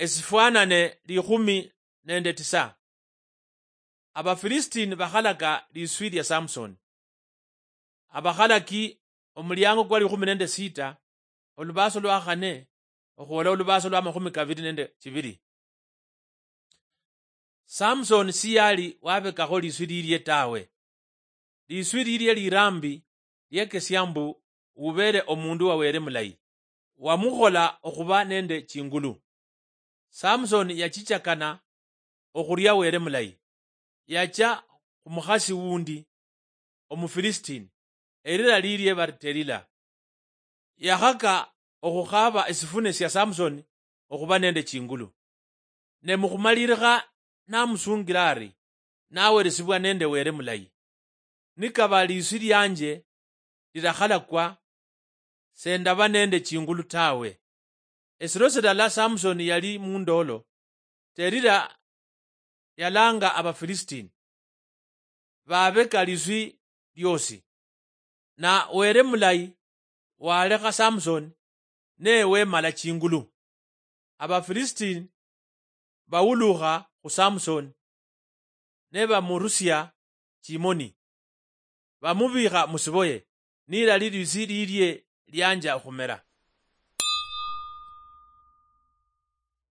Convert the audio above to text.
esifwanane 19. Abafilistini bakhalaka liswi lya Samsoni. Abakhalaki omulyango gwa 16 olubaso lwa 4 okhuwola olubaso lwa 22. Samsoni siyali wabekakho liswi lilye tawe. Liswi lilye lirambi lyekesya mbu ubele omundu wawele mulayi, wamukhola okhuba nende chingulu. Samsoni yachichakana okhurya wele mulayi, yacha khumukhasi wundi omufilistini elila lilye bari Delila. Yakhaka okhukhaba esifune sya Samsoni okhuba nende chingulu, ne mukhumalilika namusungila ari naweresibwa nende wele mulayi. Nikaba liswi lyanje lilakhalakwa sendaba nende chingulu tawe. Esilo silala Samsoni yali mundolo, Delila yalanga abafilistini babeka liswi lyosi, na wele mulayi walekha Samsoni ne wemala chingulu. Abafilistini bawulukha khu Samsoni ne bamurusya chimoni, bamubikha musiboye nilali liswi lilye lyanja khumera.